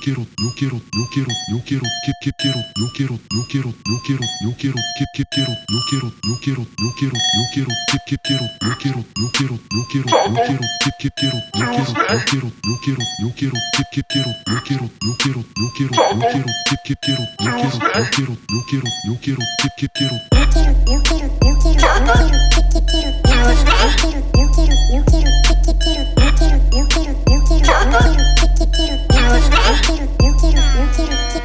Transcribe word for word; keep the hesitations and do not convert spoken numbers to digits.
quiero, yo quiero, yo quiero, yo quiero, que que quiero, yo quiero, yo quiero, yo quiero, yo quiero, que que quiero, yo quiero, yo quiero, yo quiero, yo quiero, que que quiero, yo quiero, yo quiero, yo quiero, yo quiero, que que quiero, yo quiero, yo quiero, yo quiero, yo quiero, que que quiero, yo quiero, yo quiero, yo quiero, yo quiero, que que quiero, yo quiero, yo quiero, yo quiero, yo quiero, que que quiero. Yo quiero, yo quiero, yo quiero, yo quiero, que que quiero, yo quiero, yo quiero, yo quiero, yo quiero, que que quiero, yo quiero, yo quiero, yo quiero, yo quiero, que que quiero, yo quiero, yo quiero, yo quiero, yo quiero, que